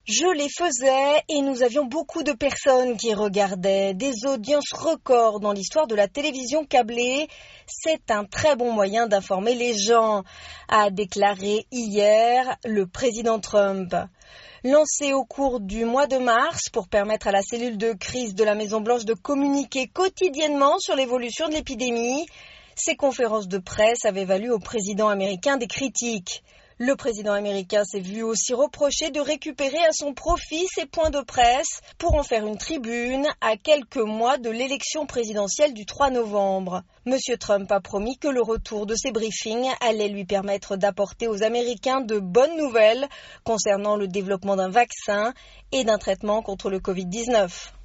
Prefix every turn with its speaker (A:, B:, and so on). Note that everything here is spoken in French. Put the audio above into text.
A: Je les faisais et nous avions beaucoup de personnes qui regardaient, des audiences records dans l'histoire de la télévision câblée. C'est un très bon moyen d'informer les gens, a déclaré hier le président Trump. Lancé au cours du mois de mars pour permettre à la cellule de crise de la Maison-Blanche de communiquer quotidiennement sur l'évolution de l'épidémie, ces conférences de presse avaient valu au président américain des critiques. Le président américain s'est vu aussi reprocher de récupérer à son profit ses points de presse pour en faire une tribune à quelques mois de l'élection présidentielle du 3 novembre. Monsieur Trump a promis que le retour de ces briefings allait lui permettre d'apporter aux Américains de bonnes nouvelles concernant le développement d'un vaccin et d'un traitement contre le Covid-19.